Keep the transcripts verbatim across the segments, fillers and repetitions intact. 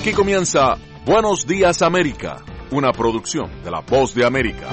Aquí comienza Buenos Días América, una producción de La Voz de América.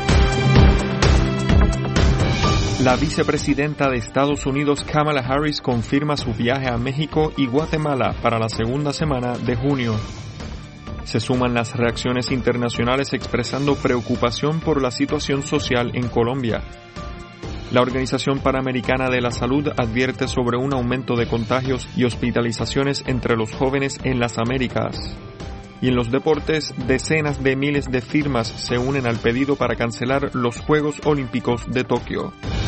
La vicepresidenta de Estados Unidos, Kamala Harris, confirma su viaje a México y Guatemala para la segunda semana de junio. Se suman las reacciones internacionales expresando preocupación por la situación social en Colombia. La Organización Panamericana de la Salud advierte sobre un aumento de contagios y hospitalizaciones entre los jóvenes en las Américas. Y en los deportes, decenas de miles de firmas se unen al pedido para cancelar los Juegos Olímpicos de Tokio.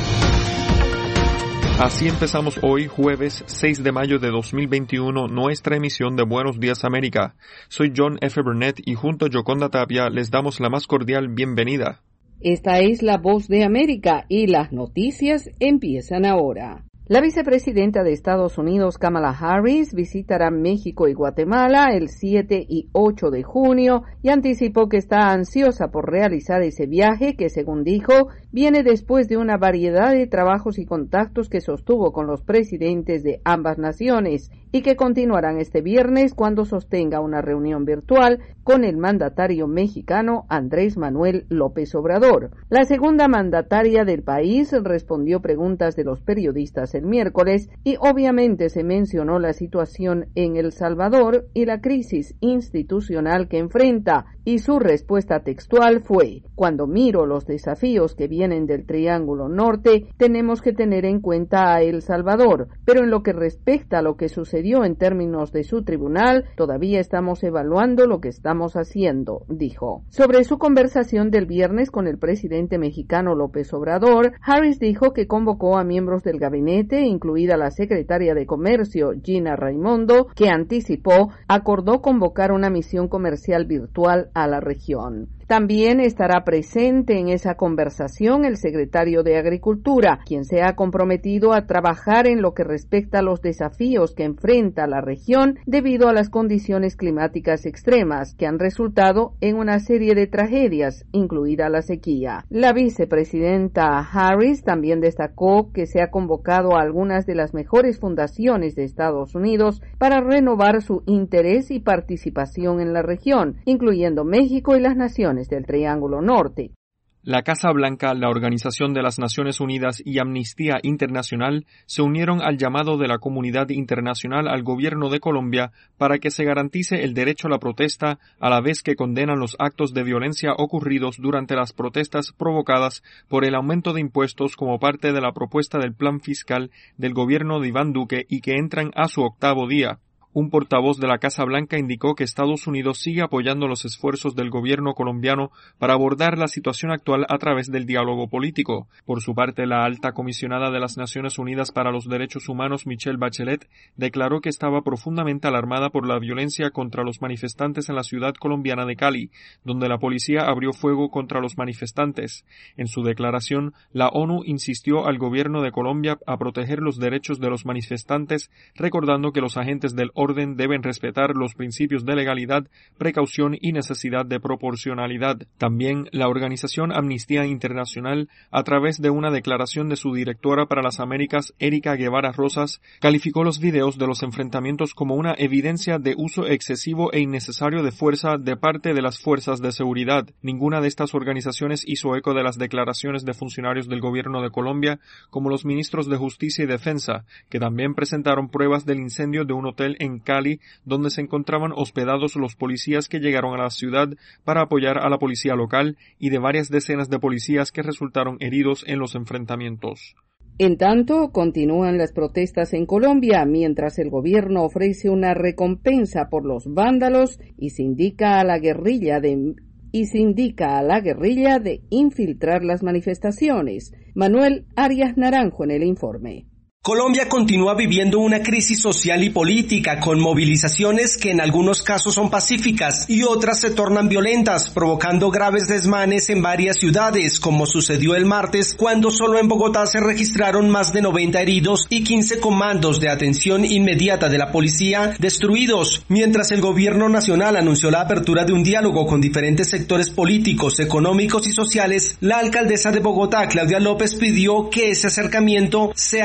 Así empezamos hoy, jueves seis de mayo de dos mil veintiuno, nuestra emisión de Buenos Días América. Soy John F. Burnett y junto a Yoconda Tapia les damos la más cordial bienvenida. Esta es La Voz de América y las noticias empiezan ahora. La vicepresidenta de Estados Unidos, Kamala Harris, visitará México y Guatemala el siete y ocho de junio y anticipó que está ansiosa por realizar ese viaje que, según dijo, viene después de una variedad de trabajos y contactos que sostuvo con los presidentes de ambas naciones y que continuarán este viernes cuando sostenga una reunión virtual con el mandatario mexicano Andrés Manuel López Obrador. La segunda mandataria del país respondió preguntas de los periodistas el miércoles y obviamente se mencionó la situación en El Salvador y la crisis institucional que enfrenta, y su respuesta textual fue: cuando miro los desafíos que vienen del Triángulo Norte, tenemos que tener en cuenta a El Salvador, pero en lo que respecta a lo que sucedió en términos de su tribunal, todavía estamos evaluando lo que estamos haciendo, dijo. Sobre su conversación del viernes con el presidente mexicano López Obrador, Harris dijo que convocó a miembros del gabinete, incluida la secretaria de Comercio, Gina Raimondo, que anticipó acordó convocar una misión comercial virtual a la región. También estará presente en esa conversación el secretario de Agricultura, quien se ha comprometido a trabajar en lo que respecta a los desafíos que enfrenta la región debido a las condiciones climáticas extremas que han resultado en una serie de tragedias, incluida la sequía. La vicepresidenta Harris también destacó que se ha convocado a algunas de las mejores fundaciones de Estados Unidos para renovar su interés y participación en la región, incluyendo México y las naciones del Triángulo Norte. La Casa Blanca, la Organización de las Naciones Unidas y Amnistía Internacional se unieron al llamado de la comunidad internacional al gobierno de Colombia para que se garantice el derecho a la protesta, a la vez que condenan los actos de violencia ocurridos durante las protestas provocadas por el aumento de impuestos como parte de la propuesta del plan fiscal del gobierno de Iván Duque y que entran a su octavo día. Un portavoz de la Casa Blanca indicó que Estados Unidos sigue apoyando los esfuerzos del gobierno colombiano para abordar la situación actual a través del diálogo político. Por su parte, la alta comisionada de las Naciones Unidas para los Derechos Humanos, Michelle Bachelet, declaró que estaba profundamente alarmada por la violencia contra los manifestantes en la ciudad colombiana de Cali, donde la policía abrió fuego contra los manifestantes. En su declaración, la ONU insistió al gobierno de Colombia a proteger los derechos de los manifestantes, recordando que los agentes del orden deben respetar los principios de legalidad, precaución y necesidad de proporcionalidad. También la organización Amnistía Internacional, a través de una declaración de su directora para las Américas, Erika Guevara Rosas, calificó los videos de los enfrentamientos como una evidencia de uso excesivo e innecesario de fuerza de parte de las fuerzas de seguridad. Ninguna de estas organizaciones hizo eco de las declaraciones de funcionarios del gobierno de Colombia, como los ministros de Justicia y Defensa, que también presentaron pruebas del incendio de un hotel en Cali, donde se encontraban hospedados los policías que llegaron a la ciudad para apoyar a la policía local y de varias decenas de policías que resultaron heridos en los enfrentamientos. En tanto, continúan las protestas en Colombia, mientras el gobierno ofrece una recompensa por los vándalos y se indica a la guerrilla de y se indica a la guerrilla de infiltrar las manifestaciones. Manuel Arias Naranjo en el informe. Colombia continúa viviendo una crisis social y política con movilizaciones que en algunos casos son pacíficas y otras se tornan violentas, provocando graves desmanes en varias ciudades, como sucedió el martes cuando solo en Bogotá se registraron más de noventa heridos y quince comandos de atención inmediata de la policía destruidos, mientras el gobierno nacional anunció la apertura de un diálogo con diferentes sectores políticos, económicos y sociales. La alcaldesa de Bogotá, Claudia López, pidió que ese acercamiento sea con los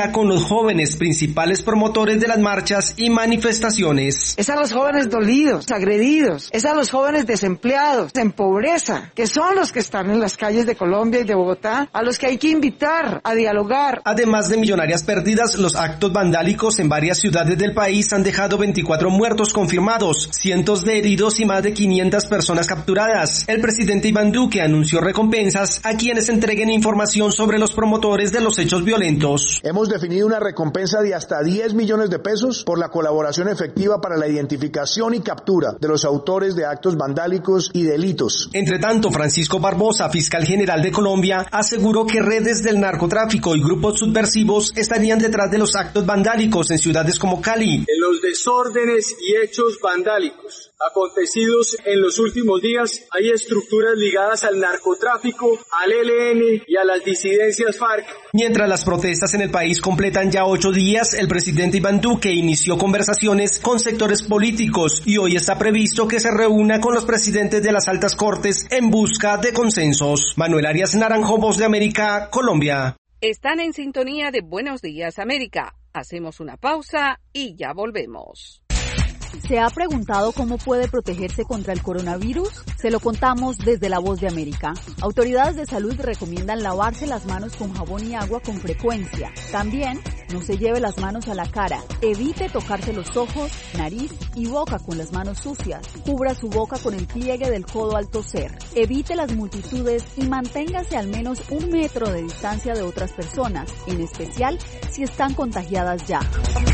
jóvenes, principales promotores de las marchas y manifestaciones. Es a los jóvenes dolidos, agredidos, es a los jóvenes desempleados, en pobreza, que son los que están en las calles de Colombia y de Bogotá, a los que hay que invitar a dialogar. Además de millonarias pérdidas, los actos vandálicos en varias ciudades del país han dejado veinticuatro muertos confirmados, cientos de heridos y más de quinientas personas capturadas. El presidente Iván Duque anunció recompensas a quienes entreguen información sobre los promotores de los hechos violentos. Hemos definido una recompensa de hasta diez millones de pesos por la colaboración efectiva para la identificación y captura de los autores de actos vandálicos y delitos. Entre tanto, Francisco Barbosa, fiscal general de Colombia, aseguró que redes del narcotráfico y grupos subversivos estarían detrás de los actos vandálicos en ciudades como Cali. En los desórdenes y hechos vandálicos acontecidos en los últimos días, hay estructuras ligadas al narcotráfico, al E L N y a las disidencias FARC. Mientras las protestas en el país completan ya ocho días, el presidente Iván Duque inició conversaciones con sectores políticos y hoy está previsto que se reúna con los presidentes de las altas cortes en busca de consensos. Manuel Arias Naranjo, Voz de América, Colombia. Están en sintonía de Buenos Días América. Hacemos una pausa y ya volvemos. ¿Se ha preguntado cómo puede protegerse contra el coronavirus? Se lo contamos desde La Voz de América. Autoridades de salud recomiendan lavarse las manos con jabón y agua con frecuencia. También, no se lleve las manos a la cara. Evite tocarse los ojos, nariz y boca con las manos sucias. Cubra su boca con el pliegue del codo al toser. Evite las multitudes y manténgase al menos un metro de distancia de otras personas, en especial si están contagiadas ya.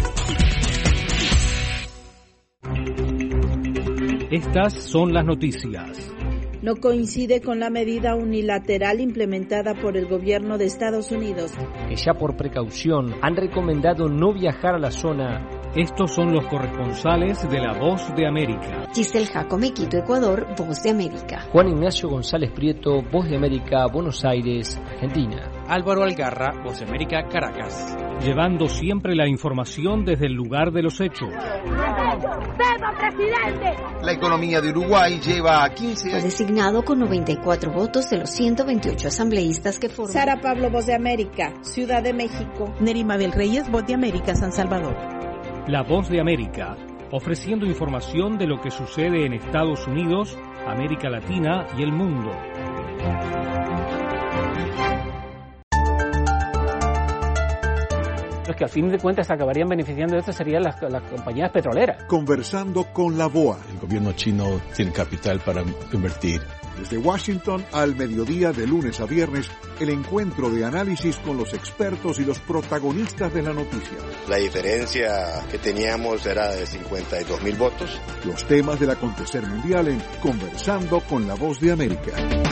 Estas son las noticias. No coincide con la medida unilateral implementada por el gobierno de Estados Unidos, que ya por precaución han recomendado no viajar a la zona. Estos son los corresponsales de La Voz de América. Giselle Jacome, Quito, Ecuador, Voz de América. Juan Ignacio González Prieto, Voz de América, Buenos Aires, Argentina. Álvaro Algarra, Voz de América, Caracas. Llevando siempre la información desde el lugar de los hechos. ¡Viva, presidente! La economía de Uruguay lleva a quince años. Fue designado con noventa y cuatro votos de los ciento veintiocho asambleístas que forman. Sara Pablo, Voz de América, Ciudad de México. Nerima Bel Reyes, Voz de América, San Salvador. La Voz de América, ofreciendo información de lo que sucede en Estados Unidos, América Latina y el mundo. Los que al fin de cuentas acabarían beneficiando de esto serían las, las compañías petroleras. Conversando con la B O A. El gobierno chino tiene capital para invertir. Desde Washington al mediodía de lunes a viernes, el encuentro de análisis con los expertos y los protagonistas de la noticia. La diferencia que teníamos era de cincuenta y dos mil votos. Los temas del acontecer mundial en Conversando con la Voz de América.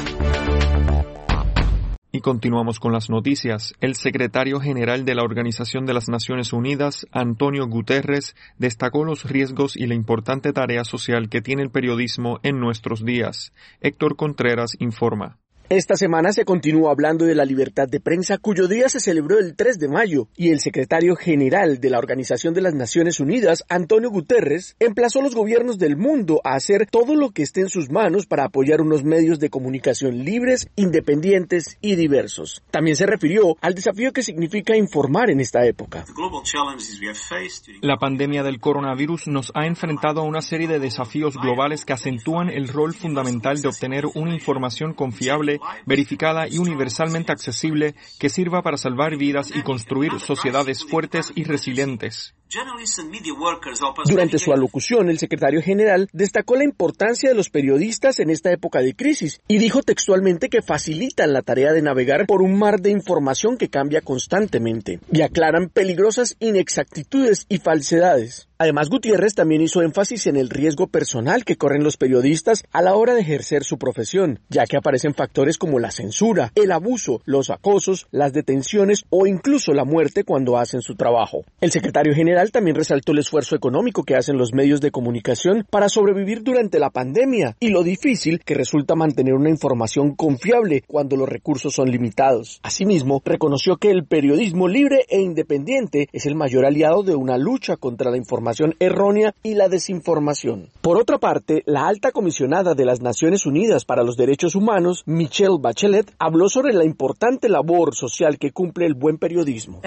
Y continuamos con las noticias. El secretario general de la Organización de las Naciones Unidas, Antonio Guterres, destacó los riesgos y la importante tarea social que tiene el periodismo en nuestros días. Héctor Contreras informa. Esta semana se continúa hablando de la libertad de prensa, cuyo día se celebró el tres de mayo, y el secretario general de la Organización de las Naciones Unidas, Antonio Guterres, emplazó a los gobiernos del mundo a hacer todo lo que esté en sus manos para apoyar unos medios de comunicación libres, independientes y diversos. También se refirió al desafío que significa informar en esta época. La pandemia del coronavirus nos ha enfrentado a una serie de desafíos globales que acentúan el rol fundamental de obtener una información confiable, verificada y universalmente accesible que sirva para salvar vidas y construir sociedades fuertes y resilientes. Durante su alocución, el secretario general destacó la importancia de los periodistas en esta época de crisis y dijo textualmente que facilitan la tarea de navegar por un mar de información que cambia constantemente y aclaran peligrosas inexactitudes y falsedades. Además, Gutiérrez también hizo énfasis en el riesgo personal que corren los periodistas a la hora de ejercer su profesión, ya que aparecen factores como la censura, el abuso, los acosos, las detenciones o incluso la muerte cuando hacen su trabajo. El secretario general general también resaltó el esfuerzo económico que hacen los medios de comunicación para sobrevivir durante la pandemia y lo difícil que resulta mantener una información confiable cuando los recursos son limitados. Asimismo, reconoció que el periodismo libre e independiente es el mayor aliado de una lucha contra la información errónea y la desinformación. Por otra parte, la alta comisionada de las Naciones Unidas para los Derechos Humanos, Michelle Bachelet, habló sobre la importante labor social que cumple el buen periodismo.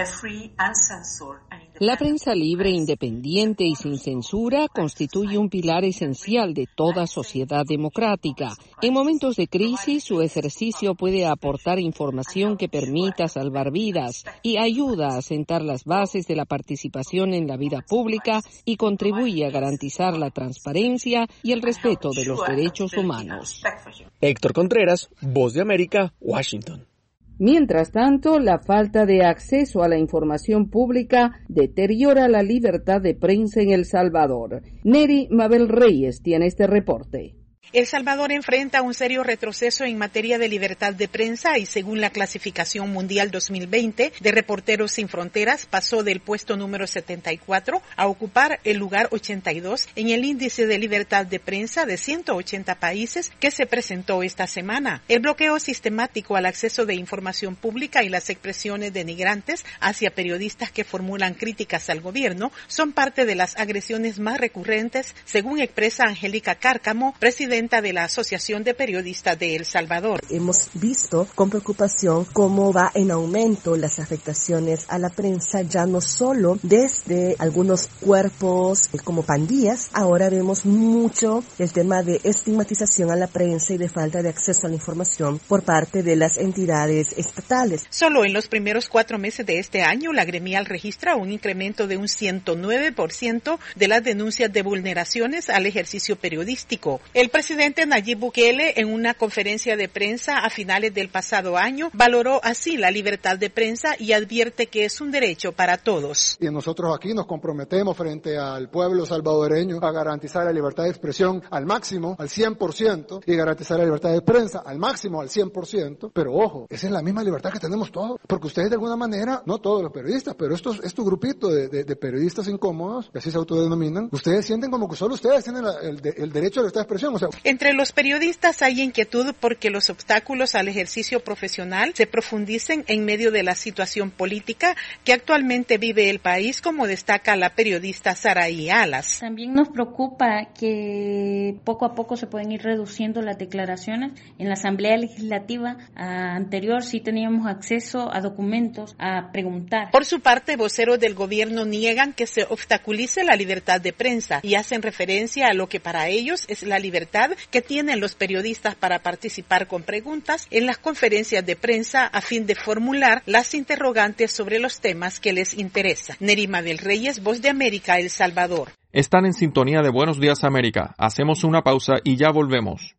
La prensa libre, independiente y sin censura constituye un pilar esencial de toda sociedad democrática. En momentos de crisis, su ejercicio puede aportar información que permita salvar vidas y ayuda a sentar las bases de la participación en la vida pública y contribuye a garantizar la transparencia y el respeto de los derechos humanos. Héctor Contreras, Voz de América, Washington. Mientras tanto, la falta de acceso a la información pública deteriora la libertad de prensa en El Salvador. Neri Mabel Reyes tiene este reporte. El Salvador enfrenta un serio retroceso en materia de libertad de prensa y según la clasificación mundial dos mil veinte de Reporteros Sin Fronteras pasó del puesto número setenta y cuatro a ocupar el lugar ochenta y dos en el índice de libertad de prensa de ciento ochenta países que se presentó esta semana. El bloqueo sistemático al acceso de información pública y las expresiones denigrantes hacia periodistas que formulan críticas al gobierno son parte de las agresiones más recurrentes, según expresa Angélica Cárcamo, presidenta de la Asociación de Periodistas de El Salvador. Hemos visto con preocupación cómo va en aumento las afectaciones a la prensa, ya no solo desde algunos cuerpos como pandillas, ahora vemos mucho el tema de estigmatización a la prensa y de falta de acceso a la información por parte de las entidades estatales. Solo en los primeros cuatro meses de este año, la gremial registra un incremento de un ciento nueve por ciento de las denuncias de vulneraciones al ejercicio periodístico. El El presidente Nayib Bukele, en una conferencia de prensa a finales del pasado año, valoró así la libertad de prensa y advierte que es un derecho para todos. Y nosotros aquí nos comprometemos frente al pueblo salvadoreño a garantizar la libertad de expresión al máximo, al cien por ciento, y garantizar la libertad de prensa al máximo, al cien por ciento. Pero ojo, esa es la misma libertad que tenemos todos, porque ustedes de alguna manera, no todos los periodistas, pero estos, estos grupitos de, de, de periodistas incómodos, que así se autodenominan, ustedes sienten como que solo ustedes tienen la, el, de, el derecho a la libertad de expresión. O sea, entre los periodistas hay inquietud porque los obstáculos al ejercicio profesional se profundicen en medio de la situación política que actualmente vive el país, como destaca la periodista Saraí Alas. También nos preocupa que poco a poco se pueden ir reduciendo las declaraciones. En la Asamblea Legislativa anterior sí teníamos acceso a documentos, a preguntar. Por su parte, voceros del gobierno niegan que se obstaculice la libertad de prensa y hacen referencia a lo que para ellos es la libertad que tienen los periodistas para participar con preguntas en las conferencias de prensa a fin de formular las interrogantes sobre los temas que les interesan. Nerima del Reyes, Voz de América, El Salvador. Están en sintonía de Buenos Días América. Hacemos una pausa y ya volvemos.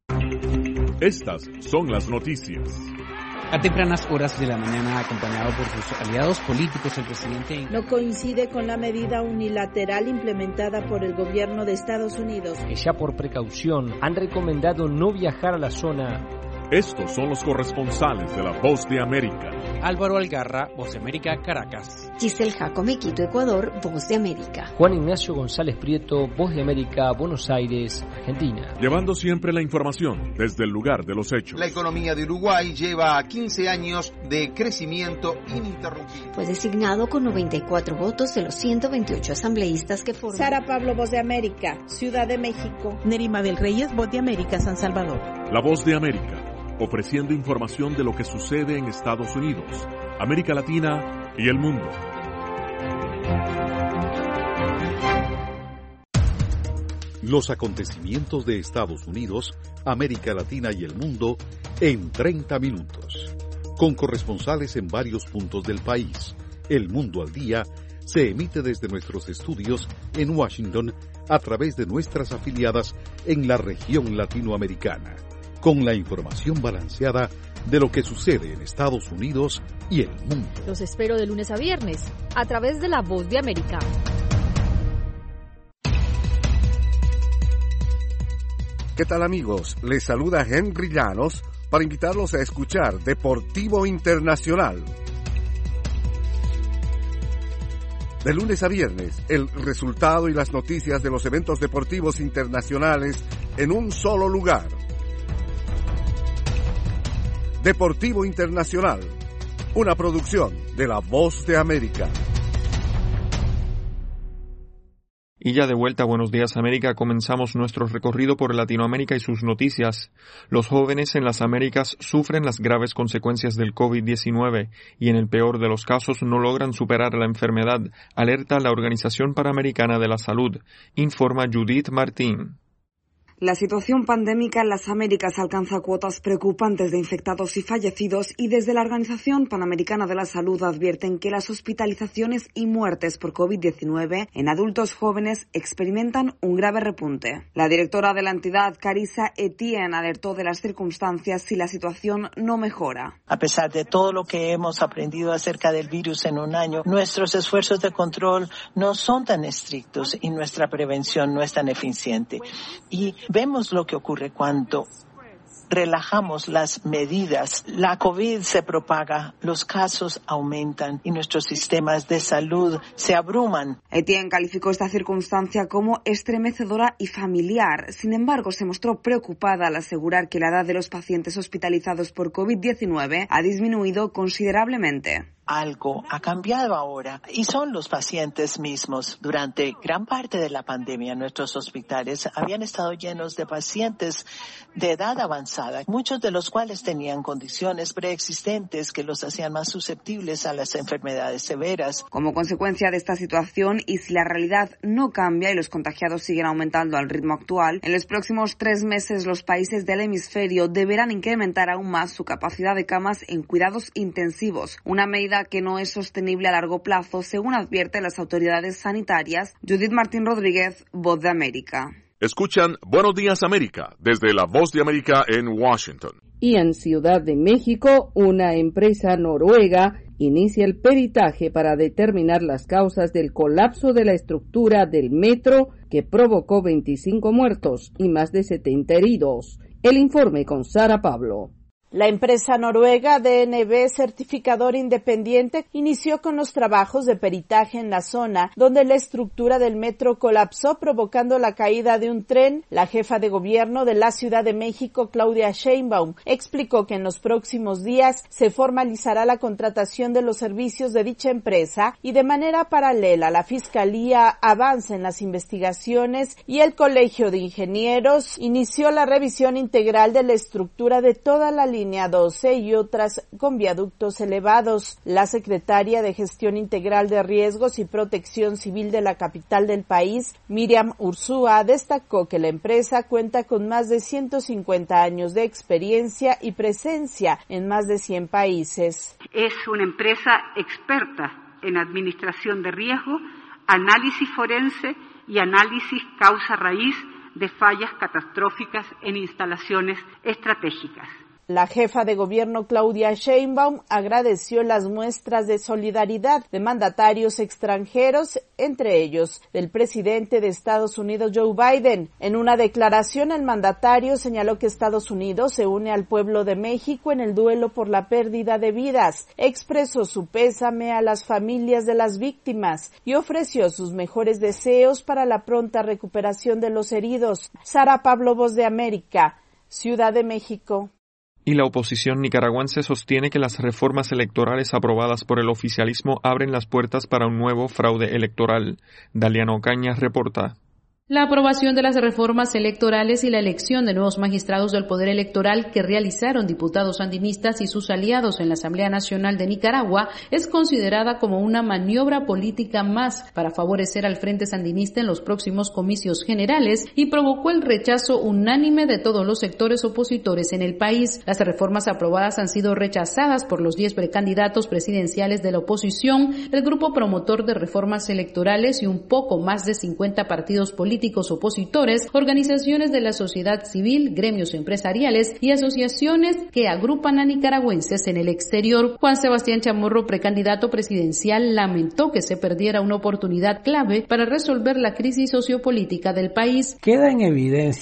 Estas son las noticias. A tempranas horas de la mañana, acompañado por sus aliados políticos, el presidente no coincide con la medida unilateral implementada por el gobierno de Estados Unidos. Que ya por precaución han recomendado no viajar a la zona. Estos son los corresponsales de La Voz de América. Álvaro Algarra, Voz de América, Caracas. Giselle Jacome, Quito, Ecuador, Voz de América. Juan Ignacio González Prieto, Voz de América, Buenos Aires, Argentina. Llevando siempre la información desde el lugar de los hechos. La economía de Uruguay lleva quince años de crecimiento ininterrumpido. Fue designado con noventa y cuatro votos de los ciento veintiocho asambleístas que forman. Sara Pablo, Voz de América, Ciudad de México. Nerima del Reyes, Voz de América, San Salvador. La Voz de América, ofreciendo información de lo que sucede en Estados Unidos, América Latina y el mundo. Los acontecimientos de Estados Unidos, América Latina y el mundo en treinta minutos. Con corresponsales en varios puntos del país. El Mundo al Día se emite desde nuestros estudios en Washington a través de nuestras afiliadas en la región latinoamericana, con la información balanceada de lo que sucede en Estados Unidos y el mundo. Los espero de lunes a viernes, a través de La Voz de América. ¿Qué tal, amigos? Les saluda Henry Llanos para invitarlos a escuchar Deportivo Internacional. De lunes a viernes, el resultado y las noticias de los eventos deportivos internacionales en un solo lugar. Deportivo Internacional, una producción de La Voz de América. Y ya de vuelta a Buenos Días América, comenzamos nuestro recorrido por Latinoamérica y sus noticias. Los jóvenes en las Américas sufren las graves consecuencias del COVID diecinueve y en el peor de los casos no logran superar la enfermedad, alerta la Organización Panamericana de la Salud, informa Judith Martín. La situación pandémica en las Américas alcanza cuotas preocupantes de infectados y fallecidos y desde la Organización Panamericana de la Salud advierten que las hospitalizaciones y muertes por COVID diecinueve en adultos jóvenes experimentan un grave repunte. La directora de la entidad, Carissa Etienne, alertó de las circunstancias si la situación no mejora. A pesar de todo lo que hemos aprendido acerca del virus en un año, nuestros esfuerzos de control no son tan estrictos y nuestra prevención no es tan eficiente. Y vemos lo que ocurre cuando relajamos las medidas. La COVID se propaga, los casos aumentan y nuestros sistemas de salud se abruman. Etienne calificó esta circunstancia como estremecedora y familiar. Sin embargo, se mostró preocupada al asegurar que la edad de los pacientes hospitalizados por COVID diecinueve ha disminuido considerablemente. Algo ha cambiado ahora y son los pacientes mismos. Durante gran parte de la pandemia, nuestros hospitales habían estado llenos de pacientes de edad avanzada, muchos de los cuales tenían condiciones preexistentes que los hacían más susceptibles a las enfermedades severas. Como consecuencia de esta situación, y si la realidad no cambia y los contagiados siguen aumentando al ritmo actual, en los próximos tres meses los países del hemisferio deberán incrementar aún más su capacidad de camas en cuidados intensivos, una medida que no es sostenible a largo plazo, según advierten las autoridades sanitarias. Judith Martín Rodríguez, Voz de América. Escuchan Buenos Días América desde la Voz de América en Washington. Y en Ciudad de México, una empresa noruega inicia el peritaje para determinar las causas del colapso de la estructura del metro que provocó veinticinco muertos y más de setenta heridos. El informe con Sara Pablo. La empresa noruega D N B Certificador Independiente inició con los trabajos de peritaje en la zona donde la estructura del metro colapsó provocando la caída de un tren. La jefa de gobierno de la Ciudad de México, Claudia Sheinbaum, explicó que en los próximos días se formalizará la contratación de los servicios de dicha empresa y de manera paralela la Fiscalía avanza en las investigaciones y el Colegio de Ingenieros inició la revisión integral de la estructura de toda la línea línea doce y otras con viaductos elevados. La secretaria de Gestión Integral de Riesgos y Protección Civil de la capital del país, Miriam Ursúa, destacó que la empresa cuenta con más de ciento cincuenta años de experiencia y presencia en más de cien países. Es una empresa experta en administración de riesgo, análisis forense y análisis causa-raíz de fallas catastróficas en instalaciones estratégicas. La jefa de gobierno Claudia Sheinbaum agradeció las muestras de solidaridad de mandatarios extranjeros, entre ellos del presidente de Estados Unidos Joe Biden. En una declaración, el mandatario señaló que Estados Unidos se une al pueblo de México en el duelo por la pérdida de vidas, expresó su pésame a las familias de las víctimas y ofreció sus mejores deseos para la pronta recuperación de los heridos. Sara Pablo, Voz de América, Ciudad de México. Y la oposición nicaragüense sostiene que las reformas electorales aprobadas por el oficialismo abren las puertas para un nuevo fraude electoral. Daliano Ocaña reporta. La aprobación de las reformas electorales y la elección de nuevos magistrados del Poder Electoral que realizaron diputados sandinistas y sus aliados en la Asamblea Nacional de Nicaragua es considerada como una maniobra política más para favorecer al Frente Sandinista en los próximos comicios generales y provocó el rechazo unánime de todos los sectores opositores en el país. Las reformas aprobadas han sido rechazadas por los diez precandidatos presidenciales de la oposición, el grupo promotor de reformas electorales y un poco más de cincuenta partidos políticos opositores, organizaciones de la sociedad civil, gremios empresariales y asociaciones que agrupan a nicaragüenses en el exterior. Juan Sebastián Chamorro, precandidato presidencial, lamentó que se perdiera una oportunidad clave para resolver la crisis sociopolítica del país. Queda en evidencia que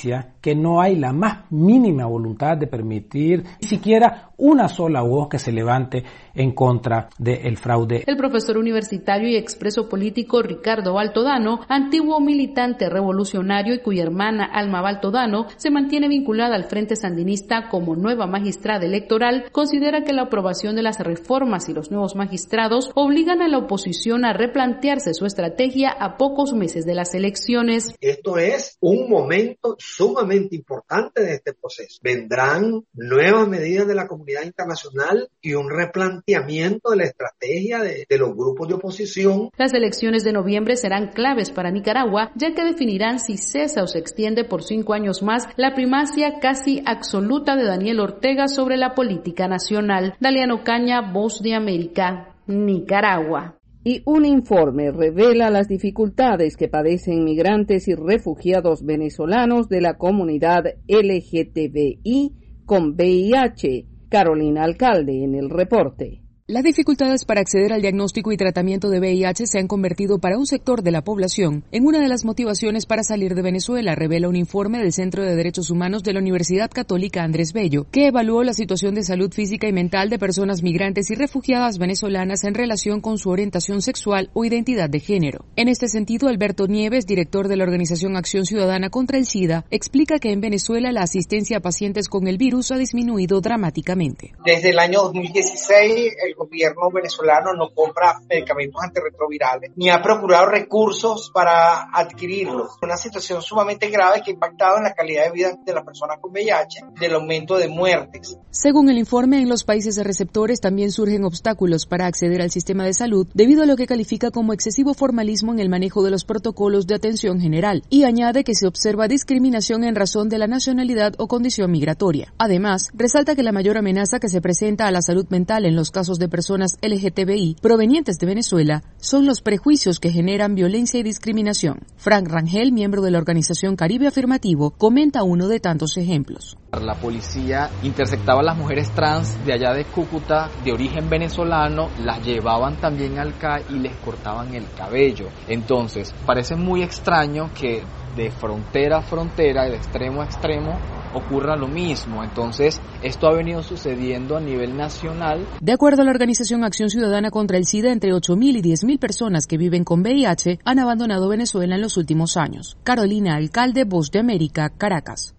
que no hay la más mínima voluntad de permitir ni siquiera una sola voz que se levante en contra del fraude. El profesor universitario y expreso político Ricardo Baltodano, antiguo militante revolucionario y cuya hermana Alma Baltodano se mantiene vinculada al Frente Sandinista como nueva magistrada electoral, considera que la aprobación de las reformas y los nuevos magistrados obligan a la oposición a replantearse su estrategia a pocos meses de las elecciones. Esto es un momento sumamente importante de este proceso. Vendrán nuevas medidas de la comunidad internacional y un replanteamiento de la estrategia de, de los grupos de oposición. Las elecciones de noviembre serán claves para Nicaragua, ya que definirán si cesa o se extiende por cinco años más la primacia casi absoluta de Daniel Ortega sobre la política nacional. Daliano Caña, Voz de América, Nicaragua. Y un informe revela las dificultades que padecen migrantes y refugiados venezolanos de la comunidad L G T B I con V I H. Carolina Alcalde en el reporte. Las dificultades para acceder al diagnóstico y tratamiento de V I H se han convertido para un sector de la población en una de las motivaciones para salir de Venezuela, revela un informe del Centro de Derechos Humanos de la Universidad Católica Andrés Bello, que evaluó la situación de salud física y mental de personas migrantes y refugiadas venezolanas en relación con su orientación sexual o identidad de género. En este sentido, Alberto Nieves, director de la organización Acción Ciudadana contra el SIDA, explica que en Venezuela la asistencia a pacientes con el virus ha disminuido dramáticamente. Desde el año dos mil dieciséis, el gobierno venezolano no compra medicamentos antirretrovirales ni ha procurado recursos para adquirirlos. Una situación sumamente grave que ha impactado en la calidad de vida de las personas con V I H, del aumento de muertes. Según el informe, en los países receptores también surgen obstáculos para acceder al sistema de salud debido a lo que califica como excesivo formalismo en el manejo de los protocolos de atención general, y añade que se observa discriminación en razón de la nacionalidad o condición migratoria. Además, resalta que la mayor amenaza que se presenta a la salud mental en los casos de personas L G T B I provenientes de Venezuela son los prejuicios que generan violencia y discriminación. Frank Rangel, miembro de la organización Caribe Afirmativo, comenta uno de tantos ejemplos. La policía interceptaba a las mujeres trans de allá de Cúcuta, de origen venezolano, las llevaban también al C A I y les cortaban el cabello. Entonces, parece muy extraño que de frontera a frontera, de extremo a extremo, ocurra lo mismo. Entonces, esto ha venido sucediendo a nivel nacional. De acuerdo a la organización Acción Ciudadana contra el SIDA, entre ocho mil y diez mil personas que viven con V I H han abandonado Venezuela en los últimos años. Carolina Alcalde, Voz de América, Caracas.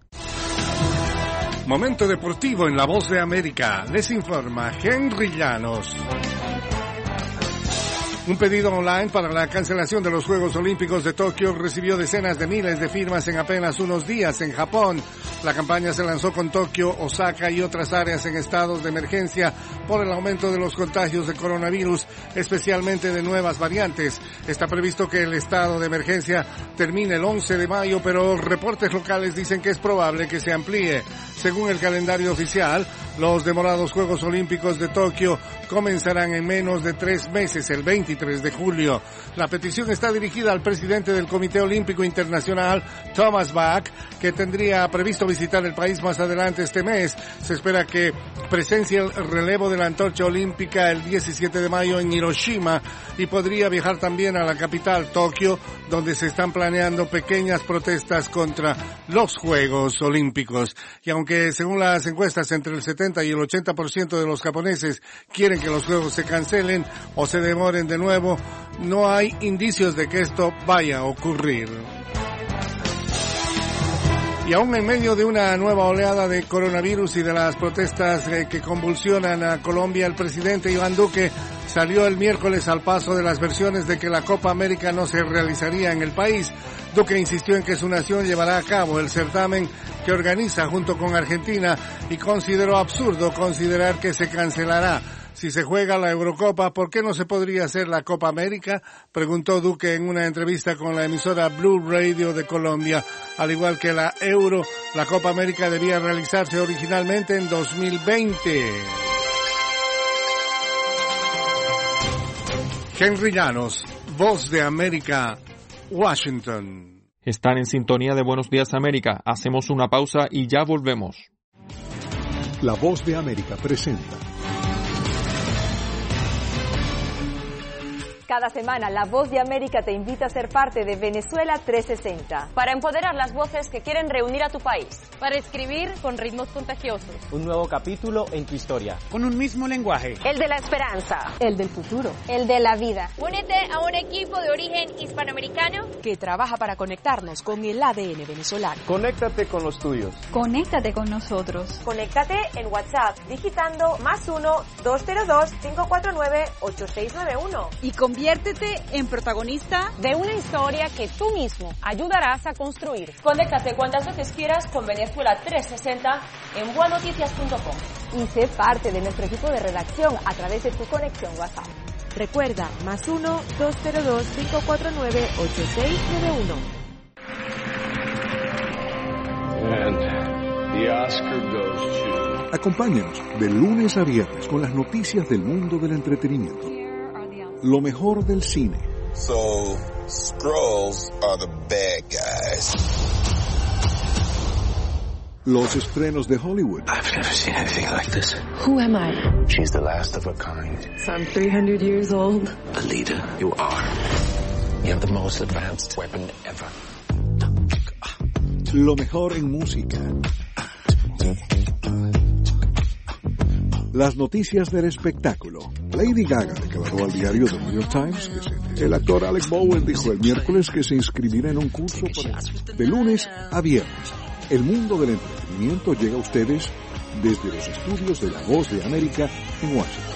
Momento deportivo en La Voz de América. Les informa Henry Llanos. Un pedido online para la cancelación de los Juegos Olímpicos de Tokio recibió decenas de miles de firmas en apenas unos días en Japón. La campaña se lanzó con Tokio, Osaka y otras áreas en estados de emergencia por el aumento de los contagios de coronavirus, especialmente de nuevas variantes. Está previsto que el estado de emergencia termine el once de mayo, pero reportes locales dicen que es probable que se amplíe. Según el calendario oficial, los demorados Juegos Olímpicos de Tokio comenzarán en menos de tres meses, el veintitrés de julio. La petición está dirigida al presidente del Comité Olímpico Internacional, Thomas Bach, que tendría previsto visitar el país más adelante este mes. Se espera que presencie el relevo de la antorcha olímpica el diecisiete de mayo en Hiroshima y podría viajar también a la capital, Tokio, donde se están planeando pequeñas protestas contra los Juegos Olímpicos. Y aunque según las encuestas entre el setenta y el ochenta por ciento de los japoneses quieren que los Juegos se cancelen o se demoren de nuevo, no hay indicios de que esto vaya a ocurrir. Y aún en medio de una nueva oleada de coronavirus y de las protestas eh, que convulsionan a Colombia, el presidente Iván Duque salió el miércoles al paso de las versiones de que la Copa América no se realizaría en el país. Duque insistió en que su nación llevará a cabo el certamen que organiza junto con Argentina y consideró absurdo considerar que se cancelará. Si se juega la Eurocopa, ¿por qué no se podría hacer la Copa América?, preguntó Duque en una entrevista con la emisora Blue Radio de Colombia. Al igual que la Euro, la Copa América debía realizarse originalmente en dos mil veinte. Henry Llanos, Voz de América, Washington. Están en sintonía de Buenos Días América. Hacemos una pausa y ya volvemos. La Voz de América presenta Cada semana, La Voz de América te invita a ser parte de Venezuela trescientos sesenta. Para empoderar las voces que quieren reunir a tu país. Para escribir con ritmos contagiosos. Un nuevo capítulo en tu historia. Con un mismo lenguaje. El de la esperanza. El del futuro. El de la vida. Únete a un equipo de origen hispanoamericano que trabaja para conectarnos con el A D N venezolano. Conéctate con los tuyos. Conéctate con nosotros. Conéctate en WhatsApp digitando más uno dos cero dos cinco cuatro nueve ocho seis nueve uno. Y conviértete en protagonista de una historia que tú mismo ayudarás a construir. Conéctate cuantas veces quieras con Venezuela trescientos sesenta en bua noticias punto com. Y sé parte de nuestro equipo de redacción a través de tu conexión WhatsApp. Recuerda, más uno dos cero dos cinco cuatro nueve ocho seis nueve uno. And the Oscar goes to... Acompáñanos de lunes a viernes con las noticias del mundo del entretenimiento. Lo mejor del cine. So, Skrulls are the bad guys. Los estrenos de Hollywood. I've never seen anything like this. Who am I? She's the last of her kind. So I'm three hundred years old. A leader, you are. You have the most advanced weapon ever. Lo mejor en música. Las noticias del espectáculo. Lady Gaga declaró al diario The New York Times que el actor Alec Baldwin dijo el miércoles que se inscribirá en un curso para... de lunes a viernes. El mundo del entretenimiento llega a ustedes desde los estudios de La Voz de América en Washington.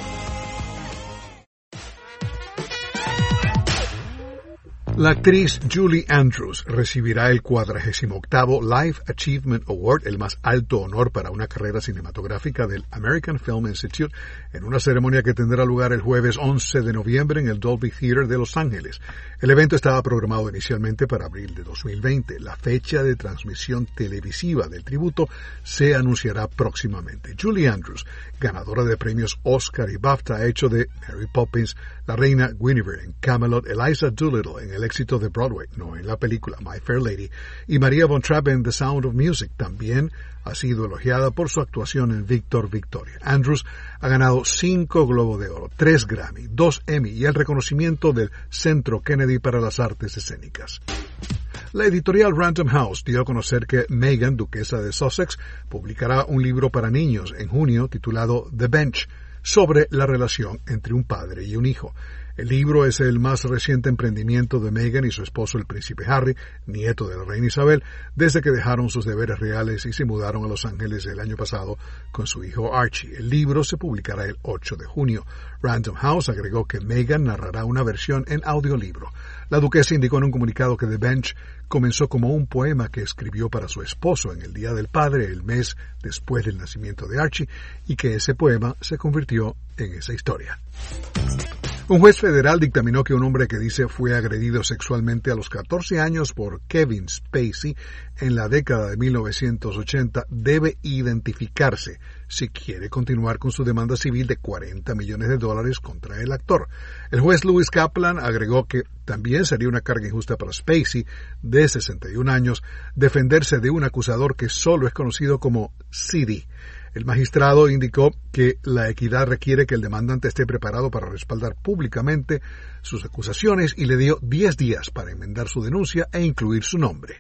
La actriz Julie Andrews recibirá el cuadragésimo octavo Life Achievement Award, el más alto honor para una carrera cinematográfica del American Film Institute, en una ceremonia que tendrá lugar el jueves once de noviembre en el Dolby Theater de Los Ángeles. El evento estaba programado inicialmente para abril de dos mil veinte. La fecha de transmisión televisiva del tributo se anunciará próximamente. Julie Andrews, ganadora de premios Oscar y BAFTA, ha hecho de Mary Poppins, la reina Guinevere en Camelot, Eliza Doolittle en el éxito de Broadway, no en la película My Fair Lady, y Maria von Trapp en The Sound of Music. También ha sido elogiada por su actuación en Víctor Victoria. Andrews ha ganado cinco Globos de Oro, tres Grammy, dos Emmy y el reconocimiento del Centro Kennedy para las Artes Escénicas. La editorial Random House dio a conocer que Meghan, duquesa de Sussex, publicará un libro para niños en junio titulado The Bench, sobre la relación entre un padre y un hijo. El libro es el más reciente emprendimiento de Meghan y su esposo el príncipe Harry, nieto de la reina Isabel, desde que dejaron sus deberes reales y se mudaron a Los Ángeles el año pasado con su hijo Archie. El libro se publicará el ocho de junio. Random House agregó que Meghan narrará una versión en audiolibro. La duquesa indicó en un comunicado que The Bench comenzó como un poema que escribió para su esposo en el Día del Padre, el mes después del nacimiento de Archie, y que ese poema se convirtió en esa historia. Un juez federal dictaminó que un hombre que dice fue agredido sexualmente a los catorce años por Kevin Spacey en la década de mil novecientos ochenta debe identificarse si quiere continuar con su demanda civil de cuarenta millones de dólares contra el actor. El juez Lewis Kaplan agregó que también sería una carga injusta para Spacey, de sesenta y un años, defenderse de un acusador que solo es conocido como C D. El magistrado indicó que la equidad requiere que el demandante esté preparado para respaldar públicamente sus acusaciones y le dio diez días para enmendar su denuncia e incluir su nombre.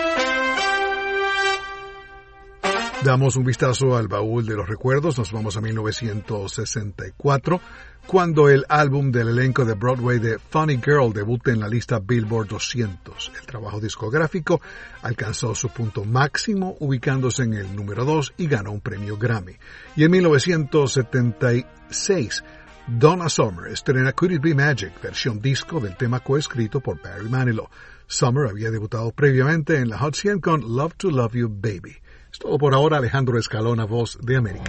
Damos un vistazo al baúl de los recuerdos. Nos vamos a mil novecientos sesenta y cuatro, cuando el álbum del elenco de Broadway de Funny Girl debuta en la lista Billboard doscientos. El trabajo discográfico alcanzó su punto máximo, ubicándose en el número dos y ganó un premio Grammy. Y en mil novecientos setenta y seis, Donna Summer estrena Could It Be Magic, versión disco del tema coescrito por Barry Manilow. Summer había debutado previamente en la Hot cien con Love to Love You Baby. Es todo por ahora. Alejandro Escalona, Voz de América.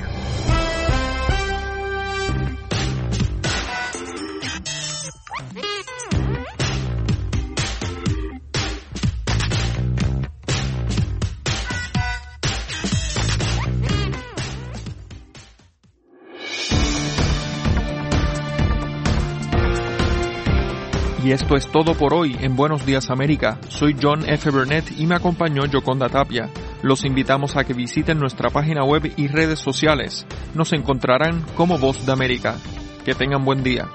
Y esto es todo por hoy en Buenos Días América. Soy John F. Burnett y me acompañó Yoconda Tapia. Los invitamos a que visiten nuestra página web y redes sociales. Nos encontrarán como Voz de América. Que tengan buen día.